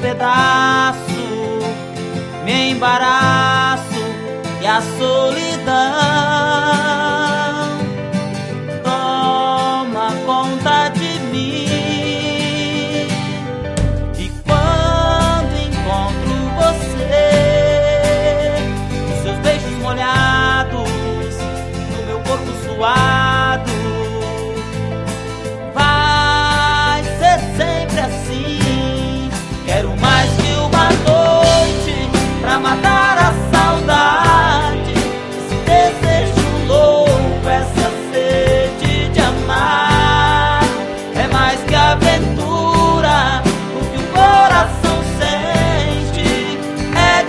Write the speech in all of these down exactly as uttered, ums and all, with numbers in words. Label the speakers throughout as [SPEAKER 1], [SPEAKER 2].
[SPEAKER 1] pedaço, me embaraço e a solidão toma conta de mim. E quando encontro você, os seus beijos molhados no meu corpo suado, vai ser sempre assim. Quero mais que uma noite pra matar a saudade, esse desejo louco, essa sede de amar. É mais que aventura, o que o coração sente é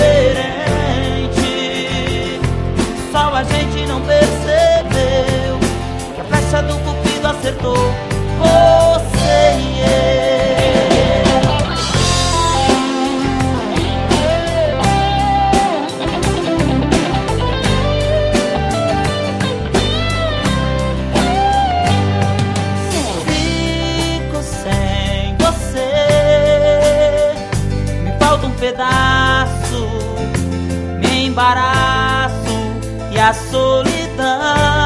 [SPEAKER 1] diferente. Só a gente não percebeu que a flecha do cupido acertou você e eu. Pedaço, me embaraço e a solidão